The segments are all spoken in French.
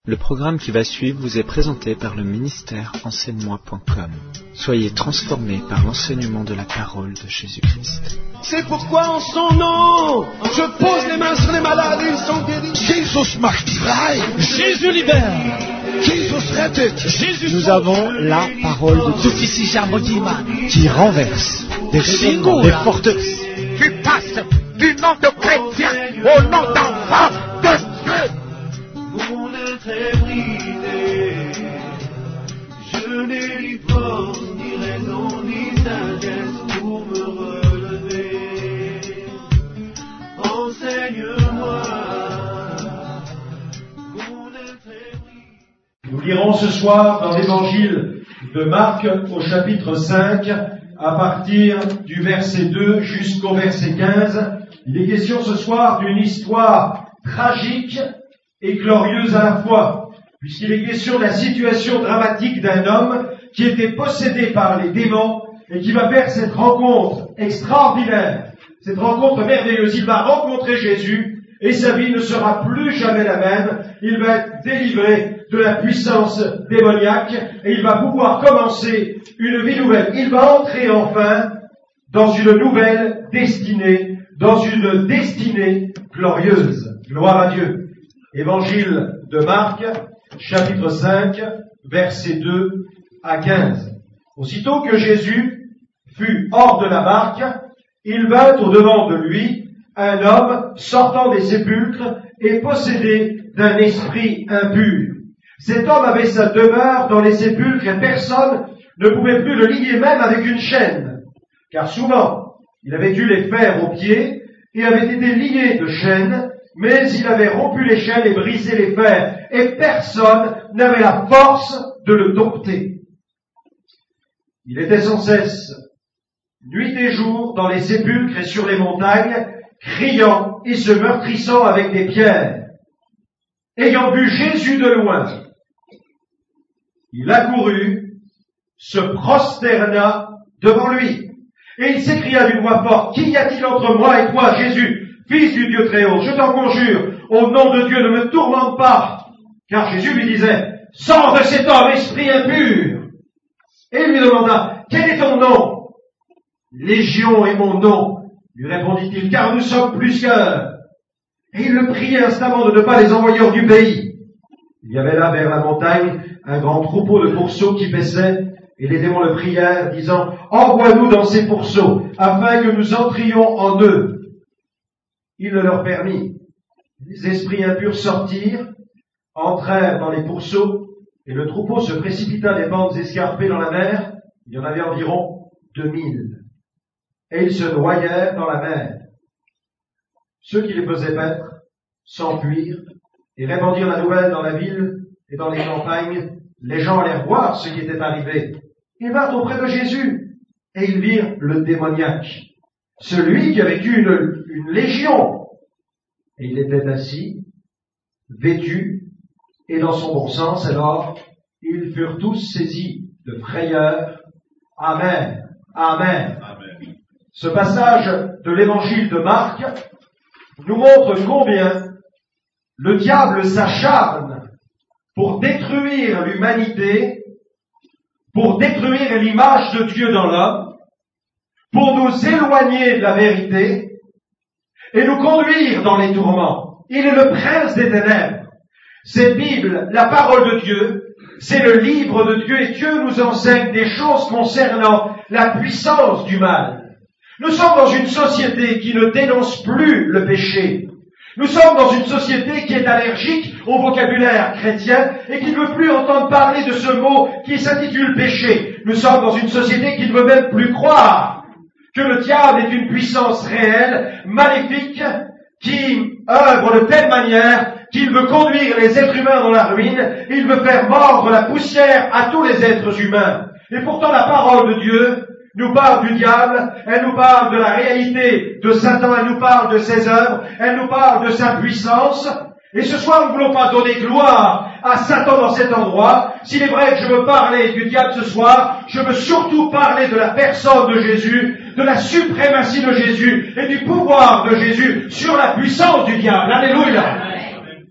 Le programme qui va suivre vous est présenté par le ministère enseigne-moi.com. Soyez transformés par l'enseignement de la parole de Jésus-Christ. C'est pourquoi en son nom, je pose les mains sur les malades et ils sont guéris. Jesus macht frei. Jésus libère. Jesus rettet. Nous avons la parole de Dieu qui renverse des raisonnements, des forteresses. Tu passes du nom de chrétien au nom d'enfant de Dieu. Mon être est brisé, je n'ai ni force, ni raison, ni sagesse pour me relever. Enseigne-moi, mon être est brisé. Nous lirons ce soir dans l'évangile de Marc au chapitre 5, à partir du verset 2 jusqu'au verset 15. Il est question ce soir d'une histoire tragique et glorieuse à la fois, puisqu'il est question de la situation dramatique d'un homme qui était possédé par les démons et qui va faire cette rencontre extraordinaire, cette rencontre merveilleuse. Il va rencontrer Jésus et sa vie ne sera plus jamais la même. Il va être délivré de la puissance démoniaque et il va pouvoir commencer une vie nouvelle. Il va entrer enfin dans une nouvelle destinée, dans une destinée glorieuse. Gloire à Dieu. Évangile de Marc, chapitre 5, versets 2 à 15. Aussitôt que Jésus fut hors de la barque, il vint au-devant de lui un homme sortant des sépulcres et possédé d'un esprit impur. Cet homme avait sa demeure dans les sépulcres et personne ne pouvait plus le lier même avec une chaîne, car souvent il avait dû les faire aux pieds et avait été lié de chaînes, mais il avait rompu les chaînes et brisé les fers, et personne n'avait la force de le dompter. Il était sans cesse, nuit et jour, dans les sépulcres et sur les montagnes, criant et se meurtrissant avec des pierres. Ayant vu Jésus de loin, il accourut, se prosterna devant lui, et il s'écria d'une voix forte, « Qu'y a-t-il entre moi et toi, Jésus, Fils du Dieu très haut, je t'en conjure, au nom de Dieu, ne me tourmente pas. » Car Jésus lui disait, « Sors de cet homme, esprit impur. » Et il lui demanda, « Quel est ton nom ?»« Légion est mon nom, lui répondit-il, car nous sommes plusieurs. » Et il le priait instamment de ne pas les envoyer hors du pays. Il y avait là, vers la montagne, un grand troupeau de pourceaux qui paissaient, et les démons le prièrent, disant, « Envoie-nous dans ces pourceaux, afin que nous entrions en eux. » Il le leur permit. Les esprits impurs sortirent, entrèrent dans les pourceaux, et le troupeau se précipita des pentes escarpées dans la mer. Il y en avait environ 2000. Et ils se noyèrent dans la mer. Ceux qui les faisaient paître s'enfuirent et répandirent la nouvelle dans la ville et dans les campagnes. Les gens allèrent voir ce qui était arrivé. Ils vinrent auprès de Jésus et ils virent le démoniaque, celui qui avait eu une légion. Et il était assis, vêtu, et dans son bon sens. Alors, ils furent tous saisis de frayeur. Amen. Amen. Amen. Ce passage de l'évangile de Marc nous montre combien le diable s'acharne pour détruire l'humanité, pour détruire l'image de Dieu dans l'homme, pour nous éloigner de la vérité et nous conduire dans les tourments. Il est le prince des ténèbres. Cette Bible, la parole de Dieu, c'est le livre de Dieu et Dieu nous enseigne des choses concernant la puissance du mal. Nous sommes dans une société qui ne dénonce plus le péché. Nous sommes dans une société qui est allergique au vocabulaire chrétien et qui ne veut plus entendre parler de ce mot qui s'intitule péché. Nous sommes dans une société qui ne veut même plus croire que le diable est une puissance réelle, maléfique, qui œuvre de telle manière qu'il veut conduire les êtres humains dans la ruine, il veut faire mordre la poussière à tous les êtres humains. Et pourtant la parole de Dieu nous parle du diable, elle nous parle de la réalité de Satan, elle nous parle de ses œuvres, elle nous parle de sa puissance. Et ce soir, nous ne voulons pas donner gloire à Satan dans cet endroit. S'il est vrai que je veux parler du diable ce soir, je veux surtout parler de la personne de Jésus, de la suprématie de Jésus et du pouvoir de Jésus sur la puissance du diable. Alléluia.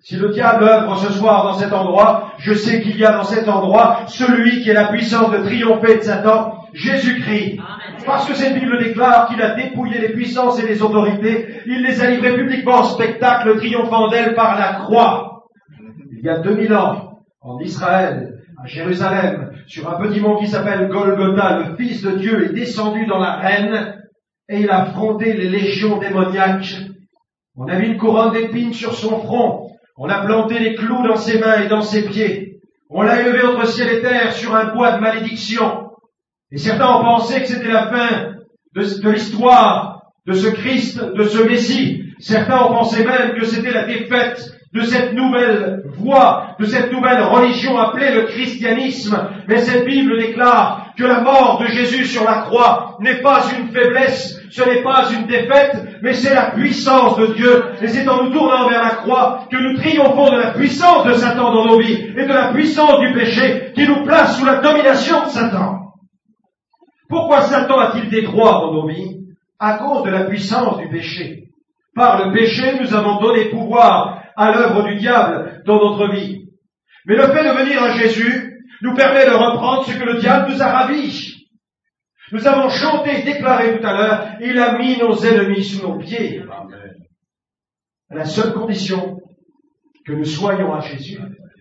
Si le diable œuvre ce soir dans cet endroit, je sais qu'il y a dans cet endroit celui qui est la puissance de triompher de Satan, Jésus-Christ. Parce que cette Bible déclare qu'il a dépouillé les puissances et les autorités, il les a livrées publiquement en spectacle, triomphant d'elles par la croix. Il y a 2000 ans, en Israël, à Jérusalem, sur un petit mont qui s'appelle Golgotha, le Fils de Dieu est descendu dans l'arène et il a affronté les légions démoniaques. On a mis une couronne d'épines sur son front, on a planté les clous dans ses mains et dans ses pieds, on l'a élevé entre ciel et terre sur un bois de malédiction. Et certains ont pensé que c'était la fin de l'histoire de ce Christ, de ce Messie. Certains ont pensé même que c'était la défaite de cette nouvelle voie, de cette nouvelle religion appelée le christianisme. Mais cette Bible déclare que la mort de Jésus sur la croix n'est pas une faiblesse, ce n'est pas une défaite, mais c'est la puissance de Dieu. Et c'est en nous tournant vers la croix que nous triomphons de la puissance de Satan dans nos vies et de la puissance du péché qui nous place sous la domination de Satan. Pourquoi Satan a-t-il des droits dans nos vies? À cause de la puissance du péché. Par le péché, nous avons donné pouvoir à l'œuvre du diable dans notre vie. Mais le fait de venir à Jésus nous permet de reprendre ce que le diable nous a ravis. Nous avons chanté et déclaré tout à l'heure, il a mis nos ennemis sous nos pieds. Amen. À la seule condition que nous soyons à Jésus.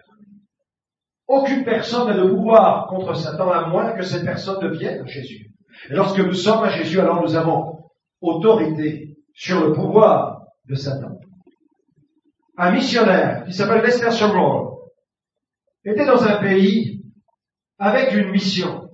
Aucune personne n'a de pouvoir contre Satan à moins que cette personne ne vienne à Jésus. Et lorsque nous sommes à Jésus, alors nous avons autorité sur le pouvoir de Satan. Un missionnaire qui s'appelle Lester Sumrall était dans un pays avec une mission.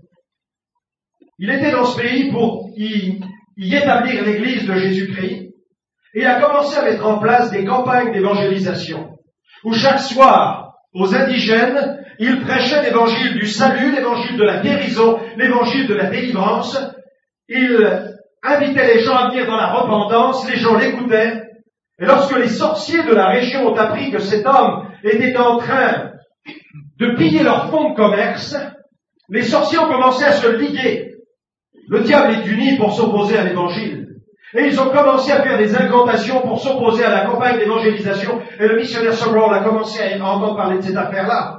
Il était dans ce pays pour y établir l'église de Jésus-Christ et il a commencé à mettre en place des campagnes d'évangélisation où chaque soir, aux indigènes, il prêchait l'évangile du salut, l'évangile de la guérison, l'évangile de la délivrance. Il invitait les gens à venir dans la repentance, les gens l'écoutaient. Et lorsque les sorciers de la région ont appris que cet homme était en train de piller leur fonds de commerce, les sorciers ont commencé à se liguer. Le diable est uni pour s'opposer à l'évangile. Et ils ont commencé à faire des incantations pour s'opposer à la campagne d'évangélisation. Et le missionnaire Sumrall a commencé à entendre parler de cette affaire-là.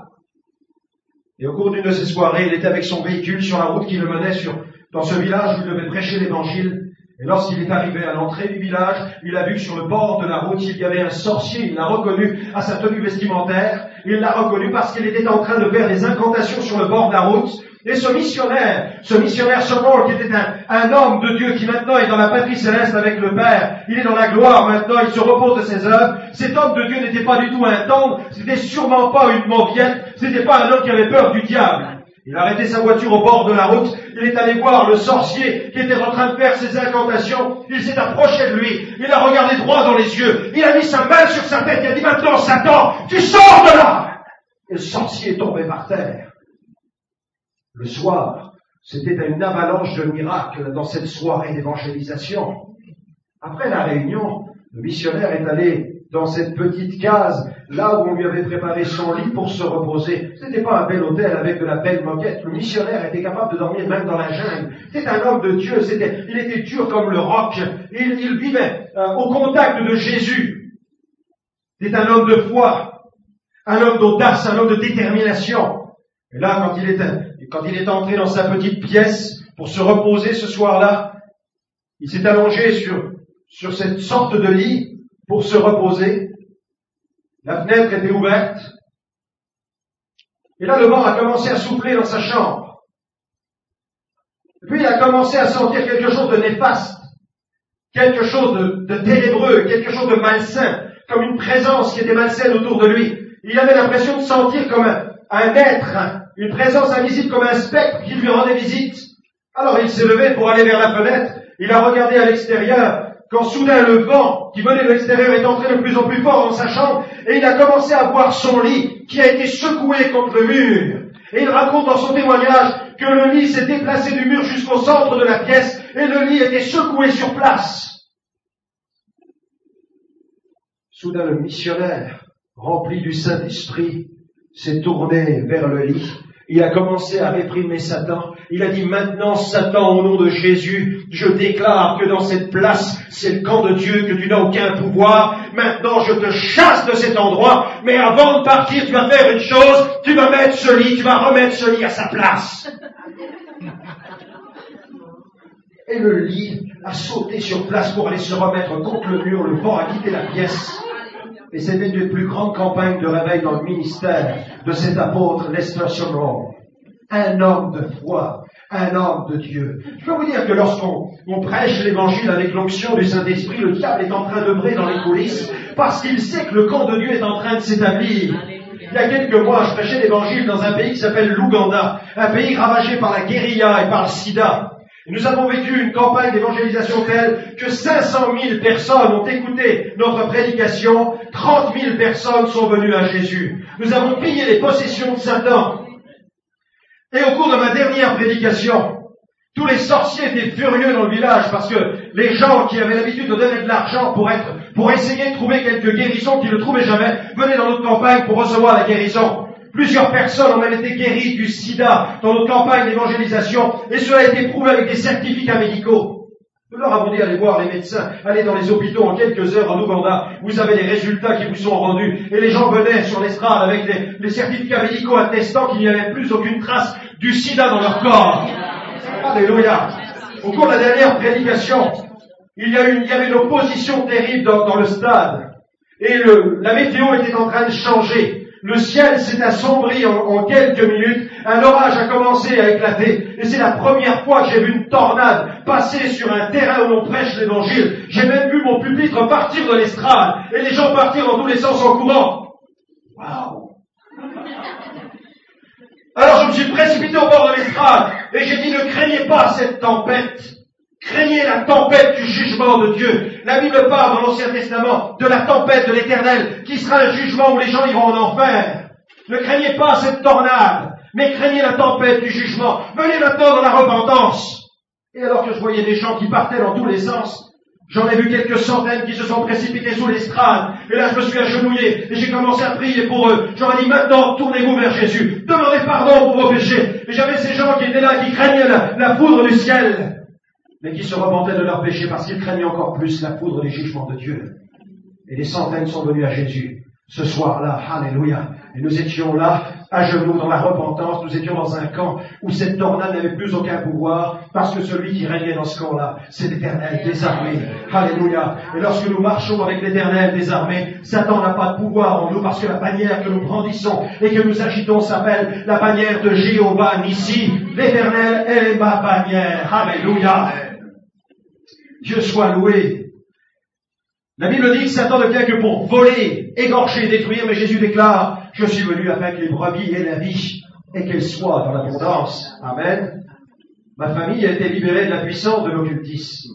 Et au cours d'une de ces soirées, il était avec son véhicule sur la route qui le menait dans ce village où il devait prêcher l'évangile. Et lorsqu'il est arrivé à l'entrée du village, il a vu que sur le bord de la route, il y avait un sorcier. Il l'a reconnu à sa tenue vestimentaire. Il l'a reconnu parce qu'il était en train de faire des incantations sur le bord de la route. Et ce missionnaire Sumrall, qui était un homme de Dieu qui maintenant est dans la patrie céleste avec le Père, il est dans la gloire maintenant, il se repose de ses œuvres. Cet homme de Dieu n'était pas du tout un tendre, c'était sûrement pas une mauviette, c'était pas un homme qui avait peur du diable. Il a arrêté sa voiture au bord de la route, il est allé voir le sorcier qui était en train de faire ses incantations, il s'est approché de lui, il a regardé droit dans les yeux, il a mis sa main sur sa tête, il a dit maintenant Satan, tu sors de là! Et le sorcier est tombé par terre. Le soir, c'était une avalanche de miracles dans cette soirée d'évangélisation. Après la réunion, le missionnaire est allé dans cette petite case, là où on lui avait préparé son lit pour se reposer. C'était pas un bel hôtel avec de la belle moquette. Le missionnaire était capable de dormir même dans la jungle. C'était un homme de Dieu, il était dur comme le roc. Il vivait au contact de Jésus. C'était un homme de foi, un homme d'audace, un homme de détermination. Et là, quand il est entré dans sa petite pièce pour se reposer ce soir-là, il s'est allongé sur cette sorte de lit pour se reposer. La fenêtre était ouverte. Et là, le vent a commencé à souffler dans sa chambre. Et puis, il a commencé à sentir quelque chose de néfaste, quelque chose de ténébreux, quelque chose de malsain, comme une présence qui était malsaine autour de lui. Il avait l'impression de sentir comme un être, une présence invisible comme un spectre qui lui rendait visite. Alors il s'est levé pour aller vers la fenêtre, il a regardé à l'extérieur, quand soudain le vent qui venait de l'extérieur est entré de plus en plus fort dans sa chambre, et il a commencé à voir son lit qui a été secoué contre le mur. Et il raconte dans son témoignage que le lit s'est déplacé du mur jusqu'au centre de la pièce, et le lit était secoué sur place. Soudain le missionnaire, rempli du Saint-Esprit, s'est tourné vers le lit. Il a commencé à réprimer Satan. Il a dit, maintenant, Satan, au nom de Jésus, je déclare que dans cette place, c'est le camp de Dieu, que tu n'as aucun pouvoir. Maintenant, je te chasse de cet endroit. Mais avant de partir, tu vas faire une chose. Tu vas mettre ce lit, tu vas remettre ce lit à sa place. Et le lit a sauté sur place pour aller se remettre contre le mur. Le vent a quitté la pièce. Et c'était une des plus grandes campagnes de réveil dans le ministère de cet apôtre Lester Sumrall. Un homme de foi, un homme de Dieu. Je peux vous dire que lorsqu'on prêche l'évangile avec l'onction du Saint-Esprit, le diable est en train d'œuvrer dans les coulisses parce qu'il sait que le camp de Dieu est en train de s'établir. Il y a quelques mois, je prêchais l'évangile dans un pays qui s'appelle l'Ouganda, un pays ravagé par la guérilla et par le sida. Et nous avons vécu une campagne d'évangélisation telle que 500 000 personnes ont écouté notre prédication, 30 000 personnes sont venues à Jésus. Nous avons pillé les possessions de Satan. Et au cours de ma dernière prédication, tous les sorciers étaient furieux dans le village parce que les gens qui avaient l'habitude de donner de l'argent pour essayer de trouver quelques guérisons qu'ils ne trouvaient jamais, venaient dans notre campagne pour recevoir la guérison. Plusieurs personnes ont même été guéries du sida dans notre campagne d'évangélisation et cela a été prouvé avec des certificats médicaux. Nous leur avons dit, allez voir les médecins, allez dans les hôpitaux en quelques heures en Ouganda, vous avez les résultats qui vous sont rendus. Et les gens venaient sur l'estrade avec les certificats médicaux attestant qu'il n'y avait plus aucune trace du sida dans leur corps. Alléluia. Au cours de la dernière prédication, il y avait une opposition terrible dans le stade. Et la météo était en train de changer. Le ciel s'est assombri en quelques minutes, un orage a commencé à éclater, et c'est la première fois que j'ai vu une tornade passer sur un terrain où on prêche l'évangile. J'ai même vu mon pupitre partir de l'estrade, et les gens partir dans tous les sens en courant. Waouh! Alors je me suis précipité au bord de l'estrade, et j'ai dit, ne craignez pas cette tempête. Craignez la tempête du jugement de Dieu. La Bible parle dans l'Ancien Testament de la tempête de l'Éternel, qui sera un jugement où les gens iront en enfer. Ne craignez pas cette tornade, mais craignez la tempête du jugement. Venez maintenant dans la repentance. Et alors que je voyais des gens qui partaient dans tous les sens, j'en ai vu quelques centaines qui se sont précipités sous l'estrade. Et là, je me suis agenouillé et j'ai commencé à prier pour eux. J'aurais dit, maintenant, tournez-vous vers Jésus. Demandez pardon pour vos péchés. Et j'avais ces gens qui étaient là, qui craignaient la foudre du ciel, mais qui se repentaient de leurs péchés parce qu'ils craignaient encore plus la foudre des jugements de Dieu. Et des centaines sont venus à Jésus ce soir-là, alléluia. Et nous étions là, à genoux, dans la repentance, nous étions dans un camp où cette tornade n'avait plus aucun pouvoir, parce que celui qui régnait dans ce camp-là, c'est l'Éternel des armées, alléluia. Et lorsque nous marchons avec l'Éternel des armées, Satan n'a pas de pouvoir en nous, parce que la bannière que nous brandissons et que nous agitons s'appelle la bannière de Jéhovah Nissi. L'Éternel est ma bannière, alléluia. Dieu soit loué. La Bible dit que Satan ne vient que pour voler, égorger, détruire, mais Jésus déclare, je suis venu afin que les brebis aient la vie et qu'elles soient dans l'abondance. Amen. Ma famille a été libérée de la puissance de l'occultisme.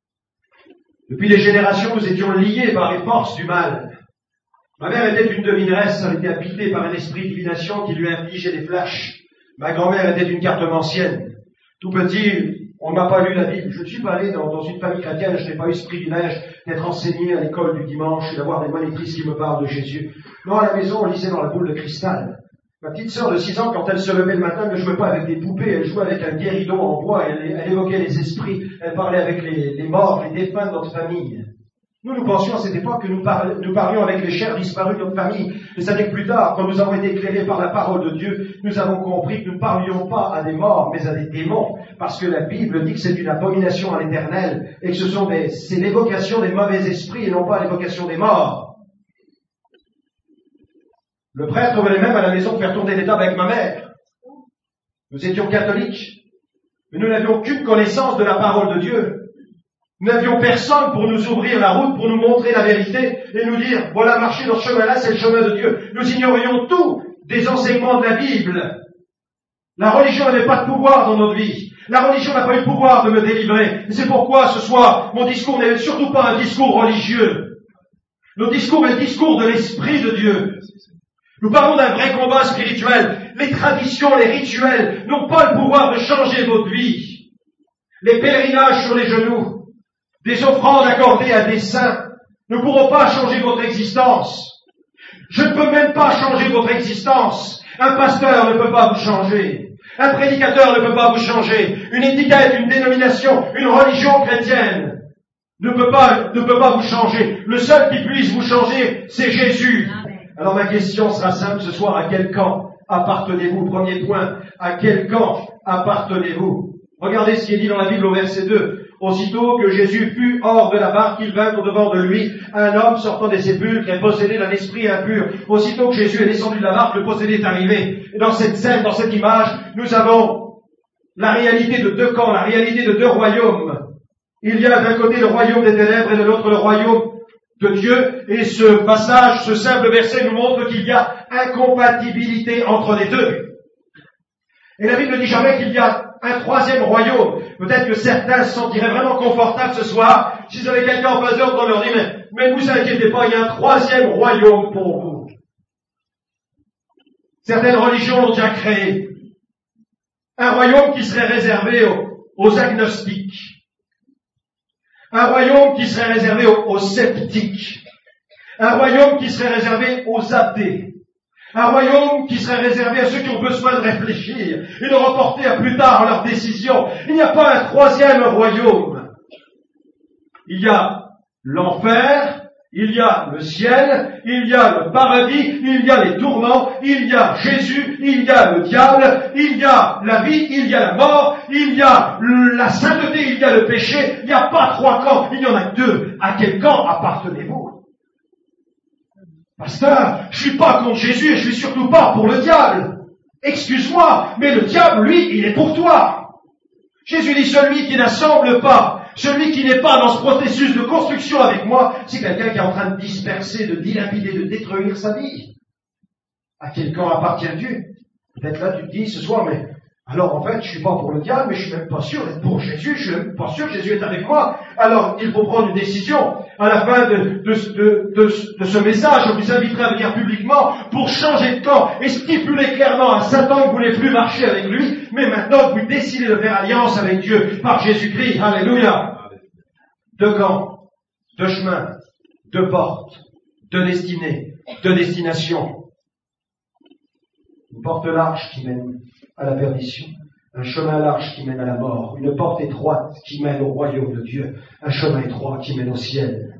Depuis des générations, nous étions liés par les forces du mal. Ma mère était une devineresse, elle était habitée par un esprit de divination qui lui infligeait des flashs. Ma grand-mère était une cartomancienne. Tout petit, on ne m'a pas lu la Bible. Je ne suis pas allé dans une famille chrétienne, je n'ai pas eu ce privilège d'être enseigné à l'école du dimanche et d'avoir des monitrices qui me parlent de Jésus. Non, à la maison, on lisait dans la boule de cristal. Ma petite sœur de 6 ans, quand elle se levait le matin, ne jouait pas avec des poupées, elle jouait avec un guéridon en bois, elle évoquait les esprits, elle parlait avec les morts, les défunts de notre famille. Nous pensions à cette époque que nous parlions avec les chers disparus de notre famille. Mais ça n'est que plus tard, quand nous avons été éclairés par la parole de Dieu, nous avons compris que nous ne parlions pas à des morts, mais à des démons. Parce que la Bible dit que c'est une abomination à l'Éternel, et que c'est l'évocation des mauvais esprits et non pas l'évocation des morts. Le prêtre venait même à la maison faire tourner les tables avec ma mère. Nous étions catholiques, mais nous n'avions aucune connaissance de la parole de Dieu. Nous n'avions personne pour nous ouvrir la route, pour nous montrer la vérité et nous dire, voilà, marcher dans ce chemin-là, c'est le chemin de Dieu. Nous ignorions tout des enseignements de la Bible. La religion n'avait pas de pouvoir dans notre vie. La religion n'a pas eu le pouvoir de me délivrer. Et c'est pourquoi ce soir, mon discours n'est surtout pas un discours religieux. Notre discours est le discours de l'Esprit de Dieu. Nous parlons d'un vrai combat spirituel. Les traditions, les rituels n'ont pas le pouvoir de changer votre vie. Les pèlerinages sur les genoux, des offrandes accordées à des saints ne pourront pas changer votre existence. Je ne peux même pas changer votre existence. Un pasteur ne peut pas vous changer. Un prédicateur ne peut pas vous changer. Une étiquette, une dénomination, une religion chrétienne ne peut pas vous changer. Le seul qui puisse vous changer, c'est Jésus. Alors ma question sera simple ce soir. À quel camp appartenez-vous? Premier point. À quel camp appartenez-vous? Regardez ce qui est dit dans la Bible au verset 2. Aussitôt que Jésus fut hors de la barque, il vint au-devant de lui un homme sortant des sépulcres et possédé d'un esprit impur. Aussitôt que Jésus est descendu de la barque, le possédé est arrivé. Et dans cette scène, dans cette image, nous avons la réalité de deux camps, la réalité de deux royaumes. Il y a d'un côté le royaume des ténèbres et de l'autre le royaume de Dieu. Et ce passage, ce simple verset nous montre qu'il y a incompatibilité entre les deux. Et la Bible ne dit jamais qu'il y a un troisième royaume. Peut-être que certains se sentiraient vraiment confortables ce soir. S'ils avaient quelqu'un en face d'eux, on leur dit, mais ne vous inquiétez pas, il y a un troisième royaume pour vous. Certaines religions l'ont déjà créé. Un royaume qui serait réservé aux agnostiques. Un royaume qui serait réservé aux sceptiques. Un royaume qui serait réservé aux athées. Un royaume qui serait réservé à ceux qui ont besoin de réfléchir et de reporter à plus tard leurs décisions. Il n'y a pas un troisième royaume. Il y a l'enfer, il y a le ciel, il y a le paradis, il y a les tourments, il y a Jésus, il y a le diable, il y a la vie, il y a la mort, il y a la sainteté, il y a le péché. Il n'y a pas trois camps, il y en a deux. À quel camp appartenez-vous? Pasteur, je suis pas contre Jésus et je suis surtout pas pour le diable. Excuse-moi, mais le diable, lui, il est pour toi. Jésus dit, celui qui n'assemble pas, celui qui n'est pas dans ce processus de construction avec moi, c'est quelqu'un qui est en train de disperser, de dilapider, de détruire sa vie. À quel camp appartiens-tu? Peut-être là, tu te dis ce soir, mais alors en fait, je suis pas pour le diable, mais je suis même pas sûr d'être pour Jésus, je suis même pas sûr que Jésus est avec moi. Alors, il faut prendre une décision. À la fin de ce message, je vous inviterai à venir publiquement pour changer de camp et stipuler clairement à Satan que vous ne voulez plus marcher avec lui, mais maintenant vous décidez de faire alliance avec Dieu par Jésus-Christ. Alléluia. Deux camps, deux chemins, deux portes, deux destinées, deux destinations. Une porte large qui mène à la perdition, un chemin large qui mène à la mort, une porte étroite qui mène au royaume de Dieu, un chemin étroit qui mène au ciel.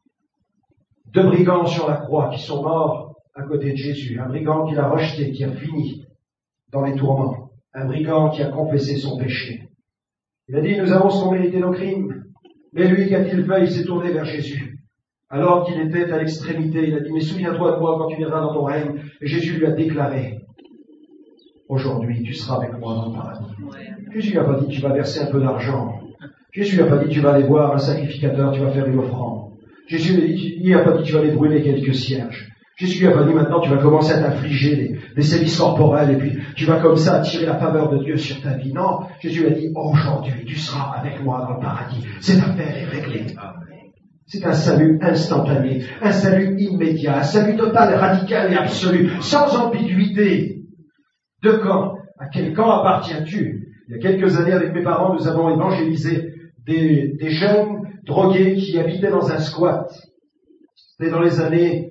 Deux brigands sur la croix qui sont morts à côté de Jésus, un brigand qui l'a rejeté, qui a fini dans les tourments, un brigand qui a confessé son péché. Il a dit, nous avons sans mériter nos crimes, mais lui, qu'a-t-il fait? Il s'est tourné vers Jésus. Alors qu'il était à l'extrémité, il a dit, mais souviens-toi de moi quand tu viendras dans ton règne. Et Jésus lui a déclaré, aujourd'hui, tu seras avec moi dans le paradis. Jésus n'a pas dit, tu vas verser un peu d'argent. Jésus n'a pas dit, tu vas aller voir un sacrificateur, tu vas faire une offrande. Jésus n'a pas dit, tu vas aller brûler quelques cierges. Jésus n'a pas dit, maintenant, tu vas commencer à t'infliger des sévices corporels et puis tu vas comme ça attirer la faveur de Dieu sur ta vie. Non, Jésus a dit, aujourd'hui, tu seras avec moi dans le paradis. Cette affaire est réglée. C'est un salut instantané, un salut immédiat, un salut total, radical et absolu, sans ambiguïté. Deux camps. À quel camp appartiens-tu? Il y a quelques années, avec mes parents, nous avons évangélisé des jeunes drogués qui habitaient dans un squat. C'était dans les années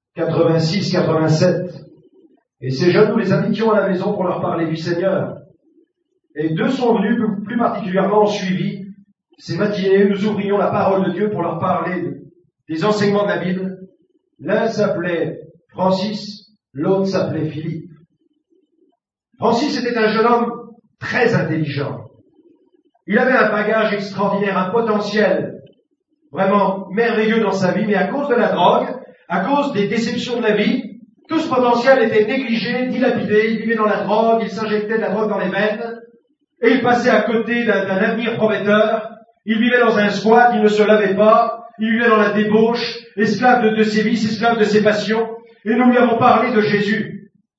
86-87. Et ces jeunes, nous les invitions à la maison pour leur parler du Seigneur. Et deux sont venus plus particulièrement suivis. Ces matinées, nous ouvrions la parole de Dieu pour leur parler des enseignements de la Bible. L'un s'appelait Francis, l'autre s'appelait Philippe. Francis était un jeune homme très intelligent. Il avait un bagage extraordinaire, un potentiel vraiment merveilleux dans sa vie, mais à cause de la drogue, à cause des déceptions de la vie, tout ce potentiel était négligé, dilapidé, il vivait dans la drogue, il s'injectait de la drogue dans les veines, et il passait à côté d'un avenir prometteur. Il vivait dans un squat, il ne se lavait pas, il vivait dans la débauche, esclave de ses vices, esclave de ses passions, et nous lui avons parlé de Jésus.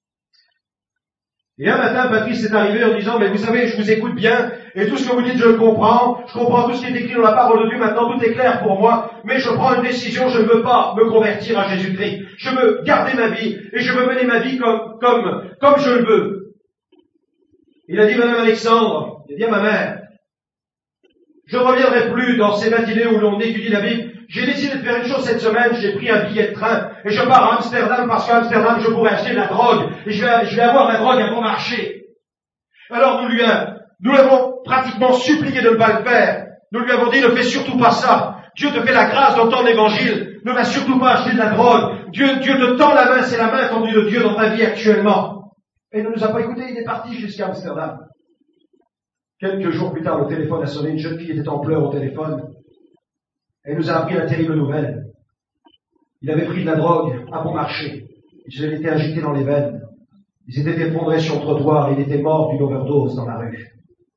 Et un matin, Patrice est arrivé en disant, mais vous savez, je vous écoute bien, et tout ce que vous dites, je le comprends, je comprends tout ce qui est écrit dans la parole de Dieu, maintenant tout est clair pour moi, mais je prends une décision, je ne veux pas me convertir à Jésus-Christ. Je veux garder ma vie, et je veux mener ma vie comme je le veux. Il a dit, Madame Alexandre, il a dit à ma mère, Je ne reviendrai plus dans ces matinées où l'on étudie la Bible. J'ai décidé de faire une chose cette semaine, j'ai pris un billet de train et je pars à Amsterdam parce qu'à Amsterdam je pourrais acheter de la drogue et je vais avoir de la drogue à bon marché. Alors nous l'avons pratiquement supplié de ne pas le faire. Nous lui avons dit ne fais surtout pas ça. Dieu te fait la grâce d'entendre l'évangile. Ne va surtout pas acheter de la drogue. Dieu te tend la main, c'est la main tendue de Dieu dans ta vie actuellement. Et il ne nous a pas écoutés, il est parti jusqu'à Amsterdam. Quelques jours plus tard, le téléphone a sonné, une jeune fille était en pleurs au téléphone. Elle nous a appris la terrible nouvelle. Il avait pris de la drogue à bon marché. Il se l'était injecté dans les veines. Il s'était effondré sur le trottoir et il était mort d'une overdose dans la rue.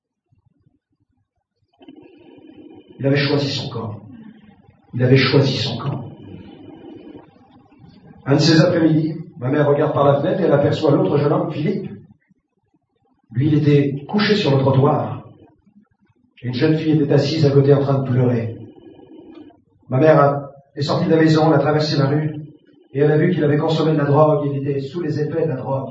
Il avait choisi son camp. Il avait choisi son camp. Un de ces après-midi, ma mère regarde par la fenêtre et elle aperçoit l'autre jeune homme, Philippe. Lui, il était couché sur le trottoir. Et une jeune fille était assise à côté en train de pleurer. Ma mère est sortie de la maison, elle a traversé la rue, et elle a vu qu'il avait consommé de la drogue, il était sous les effets de la drogue.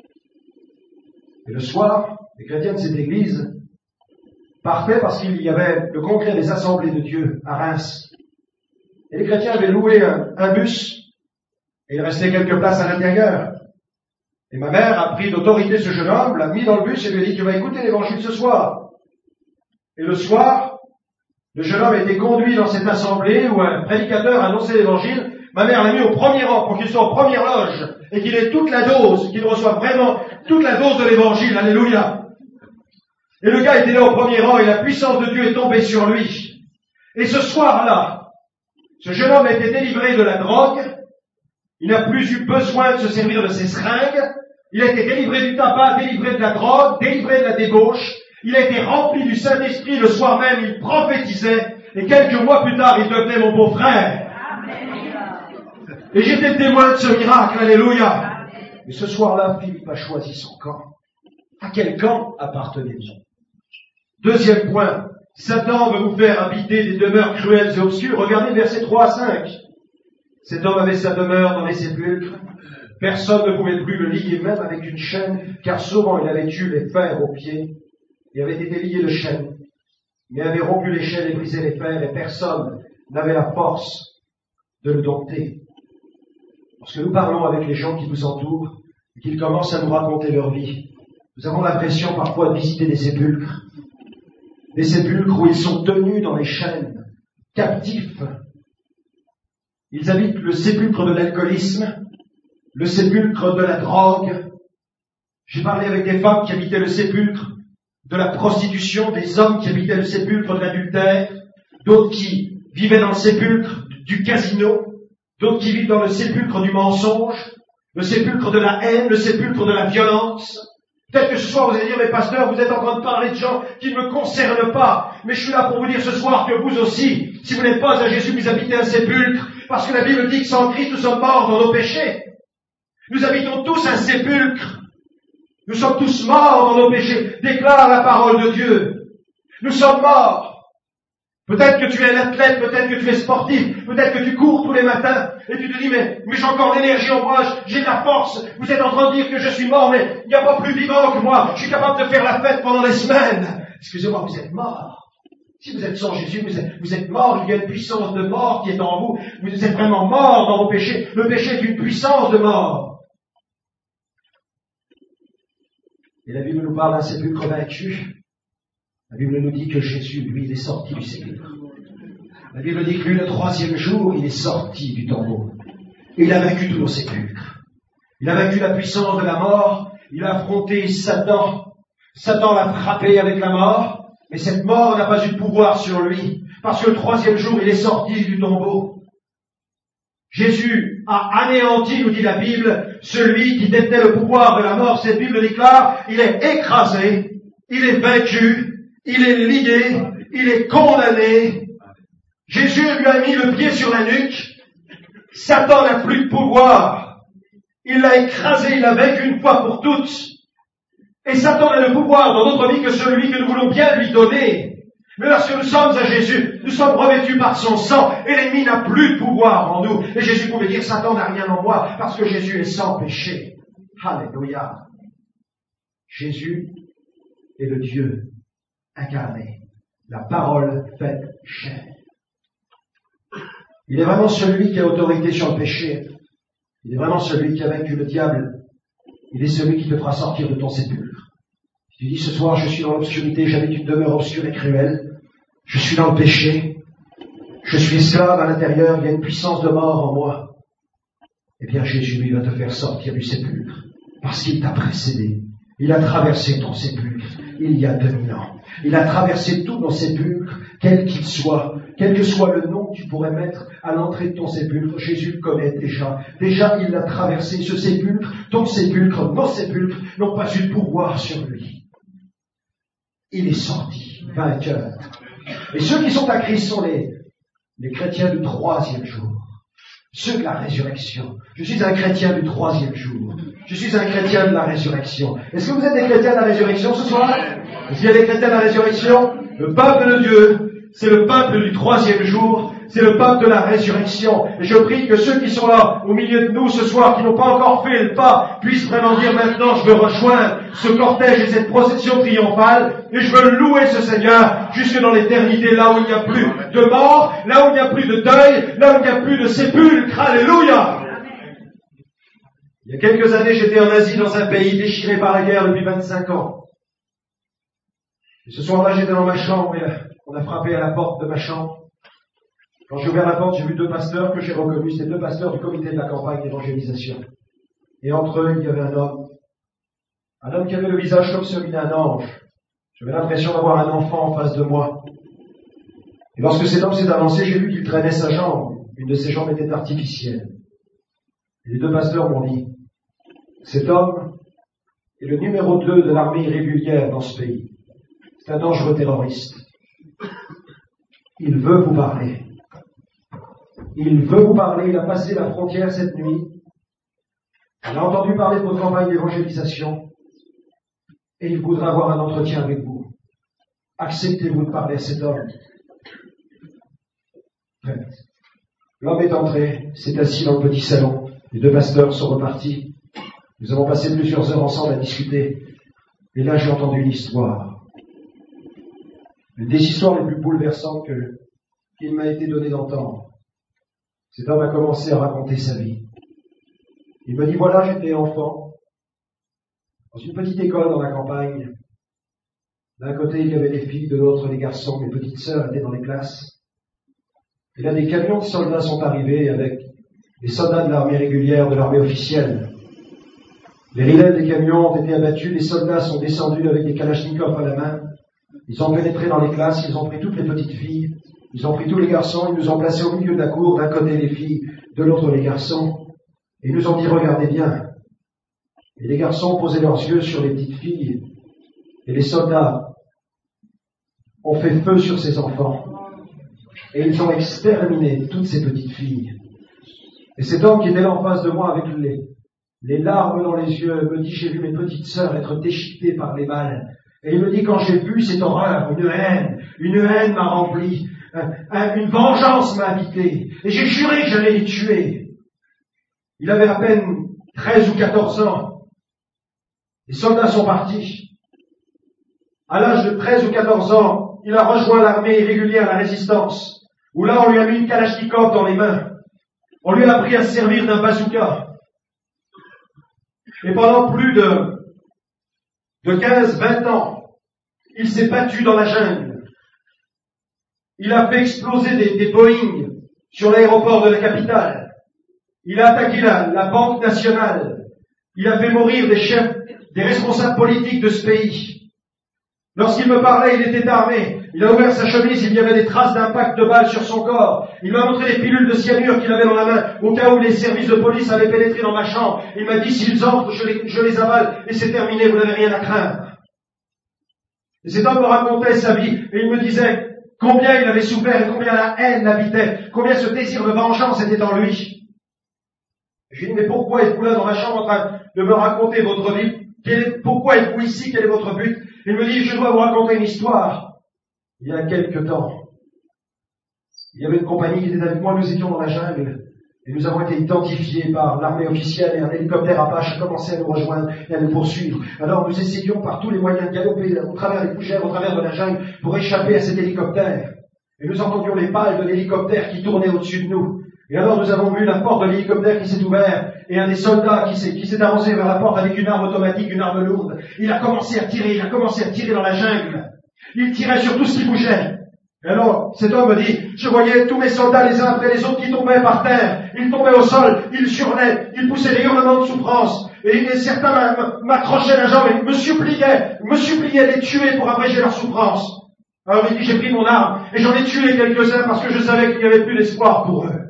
Et le soir, les chrétiens de cette église partaient parce qu'il y avait le congrès des assemblées de Dieu à Reims. Et les chrétiens avaient loué un bus, et il restait quelques places à l'intérieur. Et ma mère a pris d'autorité ce jeune homme, l'a mis dans le bus et lui a dit, tu vas écouter l'évangile ce soir. Et le soir, le jeune homme a été conduit dans cette assemblée où un prédicateur annonçait l'évangile. Ma mère l'a mis au premier rang pour qu'il soit en première loge et qu'il ait toute la dose, qu'il reçoive vraiment toute la dose de l'évangile. Alléluia. Et le gars était là au premier rang et la puissance de Dieu est tombée sur lui. Et ce soir-là, ce jeune homme a été délivré de la drogue. Il n'a plus eu besoin de se servir de ses seringues. Il a été délivré du tabac, délivré de la drogue, délivré de la débauche. Il a été rempli du Saint-Esprit. Le soir même, il prophétisait. Et quelques mois plus tard, il devenait mon beau-frère. Et j'étais témoin de ce miracle. Alléluia. Et ce soir-là, Philippe a choisi son camp. À quel camp appartenait-on? Deuxième point. Satan veut vous faire habiter des demeures cruelles et obscures. Regardez versets 3 à 5. Cet homme avait sa demeure dans les sépulcres. Personne ne pouvait plus le lier, même avec une chaîne, car souvent il avait eu les fers aux pieds et avait été lié de chaînes. Il avait rompu les chaînes et brisé les fers, et personne n'avait la force de le dompter. Lorsque nous parlons avec les gens qui nous entourent et qu'ils commencent à nous raconter leur vie, nous avons l'impression parfois de visiter des sépulcres où ils sont tenus dans les chaînes, captifs. Ils habitent le sépulcre de l'alcoolisme, le sépulcre de la drogue. J'ai parlé avec des femmes qui habitaient le sépulcre de la prostitution, des hommes qui habitaient le sépulcre de l'adultère, d'autres qui vivaient dans le sépulcre du casino, d'autres qui vivent dans le sépulcre du mensonge, le sépulcre de la haine, le sépulcre de la violence. Peut-être que ce soir vous allez dire, mais pasteur, vous êtes en train de parler de gens qui ne me concernent pas. Mais je suis là pour vous dire ce soir que vous aussi, si vous n'êtes pas à Jésus, vous habitez un sépulcre, parce que la Bible dit que sans Christ, nous sommes morts dans nos péchés. Nous habitons tous un sépulcre. Nous sommes tous morts dans nos péchés. Déclare la parole de Dieu. Nous sommes morts. Peut-être que tu es un athlète, peut-être que tu es sportif, peut-être que tu cours tous les matins et tu te dis, mais j'ai encore l'énergie en moi, j'ai de la force. Vous êtes en train de dire que je suis mort, mais il n'y a pas plus vivant que moi. Je suis capable de faire la fête pendant des semaines. Excusez-moi, vous êtes mort. Si vous êtes sans Jésus, vous êtes mort. Il y a une puissance de mort qui est en vous. Vous êtes vraiment mort dans vos péchés. Le péché est une puissance de mort. Et la Bible nous parle d'un sépulcre vaincu. La Bible nous dit que Jésus, lui, il est sorti du sépulcre. La Bible dit que lui, le troisième jour, il est sorti du tombeau. Et il a vaincu tous nos sépulcres. Il a vaincu la puissance de la mort. Il a affronté Satan. Satan l'a frappé avec la mort. Mais cette mort n'a pas eu de pouvoir sur lui. Parce que le troisième jour, il est sorti du tombeau. Jésus a anéanti, nous dit la Bible, celui qui détenait le pouvoir de la mort. Cette Bible déclare, il est écrasé, il est vaincu, il est lié, il est condamné. Jésus lui a mis le pied sur la nuque. Satan n'a plus de pouvoir. Il l'a écrasé, il l'a vaincu une fois pour toutes. Et Satan n'a de pouvoir dans notre vie que celui que nous voulons bien lui donner. Mais lorsque nous sommes à Jésus, nous sommes revêtus par son sang, et l'ennemi n'a plus de pouvoir en nous. Et Jésus pouvait dire, Satan n'a rien en moi, parce que Jésus est sans péché. Alléluia. Jésus est le Dieu incarné. la parole faite chair. Il est vraiment celui qui a autorité sur le péché. Il est vraiment celui qui a vaincu le diable. Il est celui qui te fera sortir de ton sépulcre. Tu dis ce soir, je suis dans l'obscurité, j'habite une demeure obscure et cruelle. Je suis dans le péché. Je suis esclave à l'intérieur, il y a une puissance de mort en moi. Eh bien, Jésus, lui, va te faire sortir du sépulcre. Parce qu'il t'a précédé. Il a traversé ton sépulcre il y a 2000 ans. Il a traversé tous nos sépulcres, quel qu'il soit, quel que soit le nom que tu pourrais mettre à l'entrée de ton sépulcre. Jésus le connaît déjà. Déjà, il l'a traversé, ce sépulcre, ton sépulcre, nos sépulcres n'ont pas eu de pouvoir sur lui. Il est sorti, vainqueur. Et ceux qui sont à Christ sont les chrétiens du 3e jour. Ceux de la résurrection. Je suis un chrétien du 3e jour. Je suis un chrétien de la résurrection. Est-ce que vous êtes des chrétiens de la résurrection ce soir? Est-ce qu'il y a des chrétiens de la résurrection? Le peuple de Dieu, c'est le peuple du 3e jour. C'est le peuple de la résurrection. Et je prie que ceux qui sont là, au milieu de nous ce soir, qui n'ont pas encore fait le pas, puissent vraiment dire maintenant, je veux rejoindre ce cortège et cette procession triomphale, et je veux louer ce Seigneur jusque dans l'éternité, là où il n'y a plus de mort, là où il n'y a plus de deuil, là où il n'y a plus de sépulcre. Alléluia! Il y a quelques années, j'étais en Asie, dans un pays déchiré par la guerre depuis 25 ans. Et ce soir-là, j'étais dans ma chambre, et on a frappé à la porte de ma chambre. Quand j'ai ouvert la porte, j'ai vu 2 pasteurs que j'ai reconnus. C'était 2 pasteurs du comité de la campagne d'évangélisation. Et entre eux, il y avait un homme qui avait le visage comme celui d'un ange. J'avais l'impression d'avoir un enfant en face de moi. Et lorsque cet homme s'est avancé, j'ai vu qu'il traînait sa jambe. Une de ses jambes était artificielle. Et les 2 pasteurs m'ont dit, cet homme est le numéro 2 de l'armée irrégulière dans ce pays. C'est un dangereux terroriste. Il veut vous parler. Il veut vous parler, il a passé la frontière cette nuit. Il a entendu parler de votre campagne d'évangélisation. Et il voudra avoir un entretien avec vous. Acceptez-vous de parler à cet homme? L'homme est entré, s'est assis dans le petit salon. Les 2 pasteurs sont repartis. Nous avons passé plusieurs heures ensemble à discuter. Et là, j'ai entendu une histoire. Une des histoires les plus bouleversantes qu'il m'a été donné d'entendre. Cet homme a commencé à raconter sa vie. Il m'a dit, voilà, j'étais enfant, dans une petite école dans la campagne. D'un côté, il y avait les filles, de l'autre, les garçons. Mes petites sœurs étaient dans les classes. Et là, des camions de soldats sont arrivés avec des soldats de l'armée régulière, de l'armée officielle. Les rilets des camions ont été abattus, les soldats sont descendus avec des kalachnikovs à la main. Ils ont pénétré dans les classes, ils ont pris toutes les petites filles. Ils ont pris tous les garçons, ils nous ont placés au milieu de la cour, d'un côté les filles, de l'autre les garçons. Et ils nous ont dit, regardez bien. Et les garçons posaient leurs yeux sur les petites filles. Et les soldats ont fait feu sur ces enfants. Et ils ont exterminé toutes ces petites filles. Et cet homme qui était là en face de moi avec les larmes dans les yeux me dit, j'ai vu mes petites sœurs être déchiquetées par les balles. Et il me dit, quand j'ai vu cette horreur, une haine m'a rempli. Une vengeance m'a habité, et j'ai juré que j'allais les tuer. Il avait à peine 13 ou 14 ans. Les soldats sont partis. À l'âge de 13 ou 14 ans, il a rejoint l'armée irrégulière, la résistance, où là on lui a mis une kalachnikov dans les mains. On lui a appris à se servir d'un bazooka. Et pendant plus de 15-20 ans, il s'est battu dans la jungle. Il a fait exploser des Boeing sur l'aéroport de la capitale. Il a attaqué la Banque nationale. Il a fait mourir des chefs, des responsables politiques de ce pays. Lorsqu'il me parlait, il était armé. Il a ouvert sa chemise, il y avait des traces d'impact de balles sur son corps. Il m'a montré les pilules de cyanure qu'il avait dans la main, au cas où les services de police avaient pénétré dans ma chambre. Il m'a dit, s'ils entrent, je les avale, et c'est terminé, vous n'avez rien à craindre. Et cet homme me racontait sa vie, et il me disait combien il avait souffert et combien la haine l'habitait, combien ce désir de vengeance était en lui. J'ai dit, mais pourquoi êtes-vous là dans ma chambre en train de me raconter votre vie? Pourquoi êtes-vous ici? Quel est votre but? Il me dit, je dois vous raconter une histoire. Il y a quelque temps, il y avait une compagnie qui était avec moi, nous étions dans la jungle, Et nous avons été identifiés par l'armée officielle et un hélicoptère Apache a commencé à nous rejoindre et à nous poursuivre. Alors nous essayions par tous les moyens de galoper au travers des fougères, au travers de la jungle, pour échapper à cet hélicoptère. Et nous entendions les pales de l'hélicoptère qui tournaient au-dessus de nous. Et alors nous avons vu la porte de l'hélicoptère qui s'est ouverte, et un des soldats qui s'est avancé vers la porte avec une arme automatique, une arme lourde. Il a commencé à tirer dans la jungle. Il tirait sur tout ce qui bougeait. Et alors, cet homme me dit, je voyais tous mes soldats les uns après les autres qui tombaient par terre. Ils tombaient au sol, ils hurlaient, ils poussaient des hurlements de souffrance. Et certains m'accrochaient la jambe et me suppliaient de les tuer pour abréger leur souffrance. Alors il dit, j'ai pris mon arme et j'en ai tué quelques-uns parce que je savais qu'il n'y avait plus d'espoir pour eux.